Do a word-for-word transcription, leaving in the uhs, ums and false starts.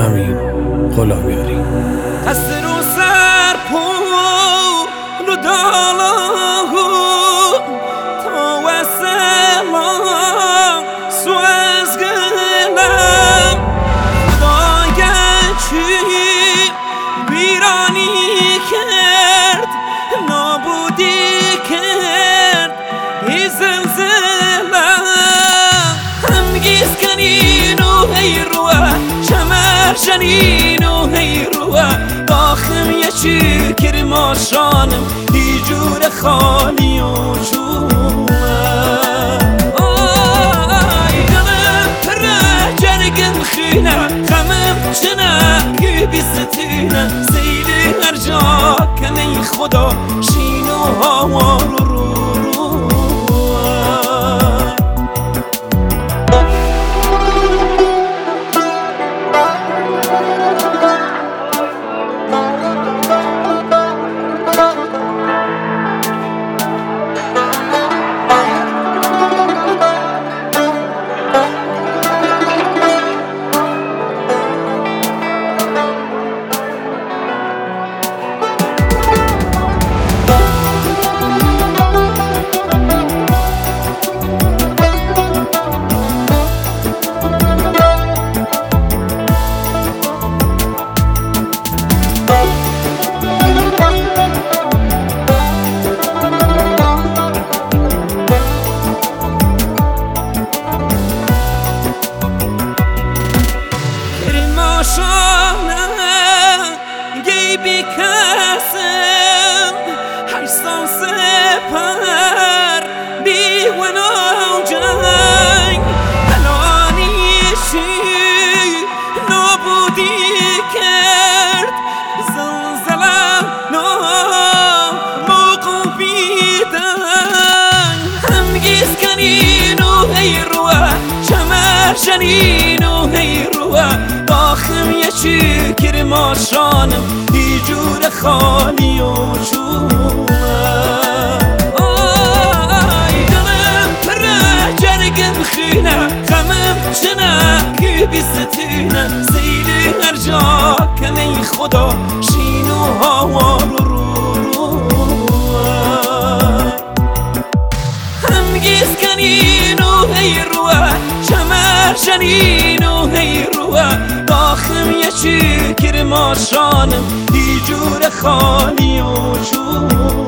امین غلامیاری. قصد رو سر پول دالا تا وسلام سو از گلم خدای چی بیرانی کرد نابودی کرد ای زلزلم همگیز کنین و هی روه شمر جنین و هی روه داخم یه چی کرماشانم هی جور خالی و جوه آی دلم پره جرگم خینه خمم چنه که بیستینه سیلی هر جا کنی خدا شین و هوا رو رو بکسم هر سان سپر بی ونو جنگ الانیشی نابودی کرد زلزله ناموقوبی دن همگیز کنین و هی روه شمر جنین و هی روه داخم یه چی کرماشانم هی جور خالی و جوه آی دلم پره جرگم خینه خمم چنه که بیستینه سیلی هر جا کنی خدا شین و هوا رو رو همگیز کنین و هی روه شمر جنین و هی روه داخم یه چی کرماشانم هی جور خالی و جوه